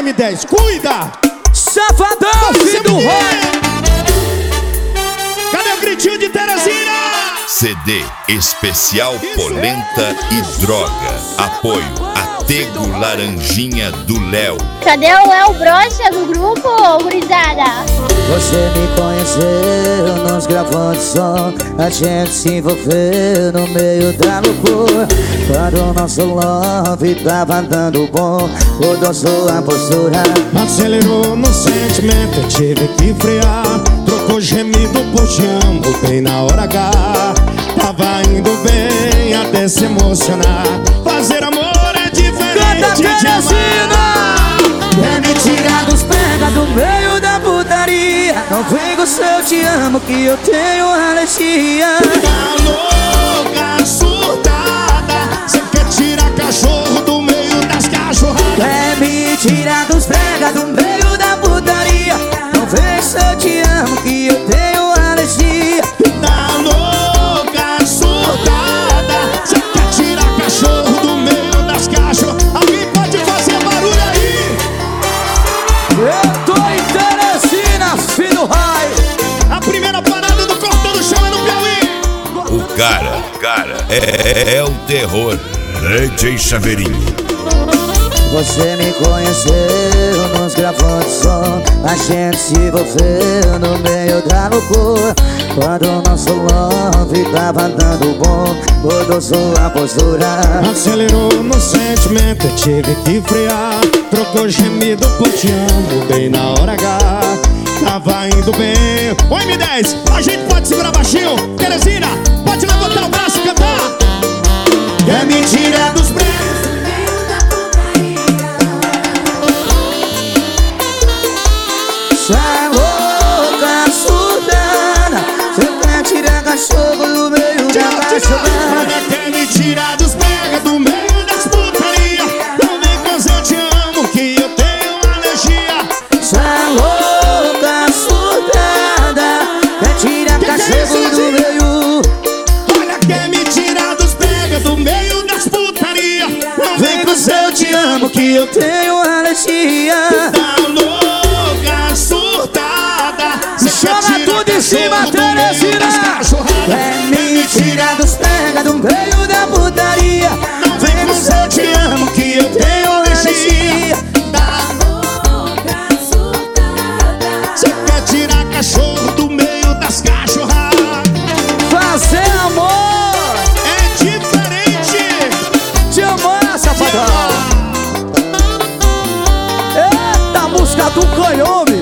M10, cuida! Safadão, filho do Roy! Cadê o gritinho de Teresina? CD especial Polenta e Droga. Apoio Atego Laranjinha do Léo. Cadê o Léo Brocha do grupo, gurizada? Você me conheceu nos gravando som, a gente se envolveu no meio da loucura. Quando o nosso love tava dando bom, mudou sua postura. Acelerou no sentimento, eu tive que frear. Trocou gemido por te amo bem na hora H. Tava indo bem até se emocionar. Fazer amor é diferente de amar. Quer me tirar dos pega do meio da putaria. Não vem com seu te amo que eu tenho alergia. Tá louca, surtada, cê quer tirar cachorro do meio das cachorradas. Quer me tirar dos pega do meio da putaria. Não vem com seu te amo que eu tenho alergia. Tá louca, surtada, cê quer tirar cachorro do meio das cachorradas. Alguém pode fazer barulho aí? Eu tô em Teresina, filho do raio. A primeira parada do Cortando o Chão é no Piauí. O cara é o terror. DJ Chaveirinho. Você me conheceu nos gravando som, a gente se envolveu no meio da loucura. Quando o nosso love tava dando bom, mudou sua postura. Acelerou no sentimento, eu tive que frear. Trocou gemido por te amo bem na hora H. Tava indo bem. Ô M10, a gente pode segurar baixinho. Teresina, pode levantar o braço e cantar. Quer me tirar dos braços. Cê é louca, surdana, cê quer tirar cachorro do meio da cachorrada. Quer me tirar dos pega do meio das putaria. Não vem com eu te amo que eu tenho alergia. Cê é louca, surdana, quer tirar cachorro do meio. Olha, quer me tirar dos pega do meio das putaria. Não Vem com eu te amo que eu tenho alergia. Tá louca, surtada, Chama tudo em cima, Teresina. Quer me tirar dos pega do meio da putaria. Vem com eu te amo que eu tenho alergia. Tá louca, surtada, cê quer tirar cachorro do meio das cachorradas. Fazer amor É diferente de amor, safadão. Eita, música do canhão,